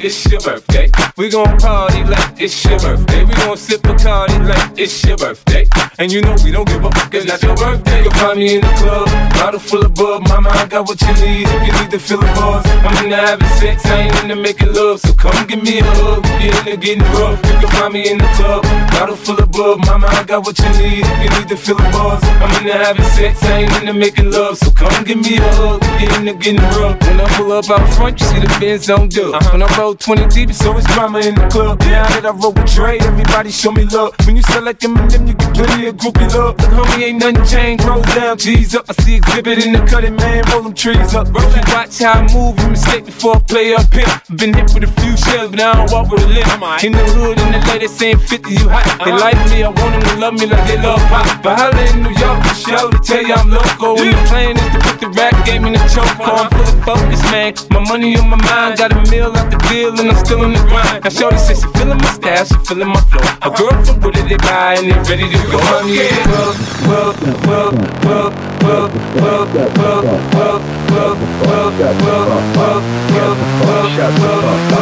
it's your birthday. We gon' party like it's your birthday. We gon' sip Bacardi like it's your birthday. And you know we don't give a fuck, it's not your birthday. You'll find me in the club, bottle full of bub. Mama, I got what you need if you need to feel the buzz. I'm into having sex, I ain't into making love. So come give me a hug, get into getting rough. You can find me in the club, bottle full of bub. Mama, I got what you need if you need to feel the buzz. I'm into having sex, I ain't into making love. So come give me a hug, get into getting rough. When I pull up out front, you see the Benz on dub. When I roll 20 deep, it's always drama in the club. Now that I roll with Dre, everybody show me love. When you sell like Eminem, you get plenty of groupie love. Look, homie, ain't nothing changed. Roll down, G's up. I see exhibit in the cutting, man. Roll them trees up. Bro, you watch how I move. You mistake before I play up here. Been hit with a few shells, but I don't walk with a limp. In the hood, in the lady saying 50, you hot. They like me, I want them to love me like they love pop. But holla in New York, for show to tell you I'm loco. When the plan is to put the rap game in the choke. I'm full of focus, man. My money on my mind. Got a meal out the deal, and I'm still in the grind. Now shorty says she feeling my style, she feeling my flow. A girl from Wooded, they buy and they ready to go. I'm yeah, well.